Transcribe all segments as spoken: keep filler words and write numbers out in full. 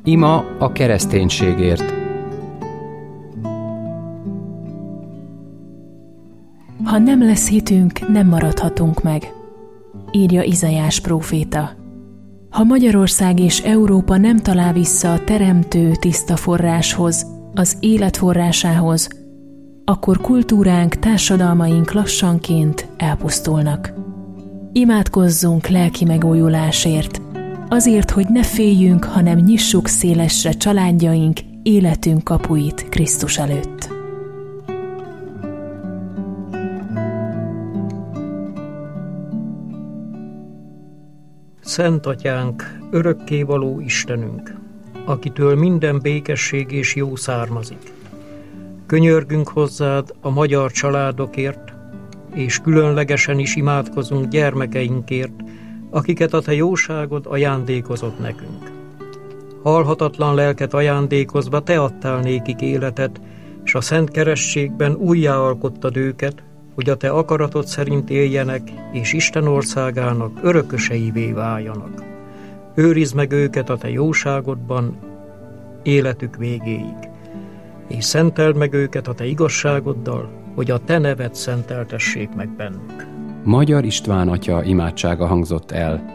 Ima a kereszténységért. Ha nem lesz hitünk, nem maradhatunk meg, írja Izaiás próféta. Ha Magyarország és Európa nem talál vissza a teremtő tiszta forráshoz, az élet forrásához, akkor kultúránk, társadalmaink lassanként elpusztulnak. Imádkozzunk lelki megújulásért, azért, hogy ne féljünk, hanem nyissuk szélesre családjaink, életünk kapuit Krisztus előtt. Szent Atyánk, örökkévaló Istenünk, akitől minden békesség és jó származik. Könyörgünk hozzád a magyar családokért, és különlegesen is imádkozunk gyermekeinkért, akiket a te jóságod ajándékozott nekünk. Halhatatlan lelket ajándékozva te adtál nékik életet, és a szent kerességben újjáalkottad őket, hogy a te akaratod szerint éljenek, és Isten országának örököseivé váljanak. Őrizd meg őket a te jóságodban életük végéig, és szenteld meg őket a te igazságoddal, hogy a te neved szenteltessék meg bennük. Magyar István atya imádsága hangzott el.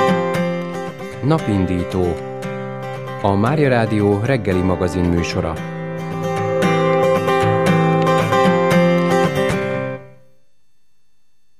Napindító, a Mária Rádió reggeli magazin műsora.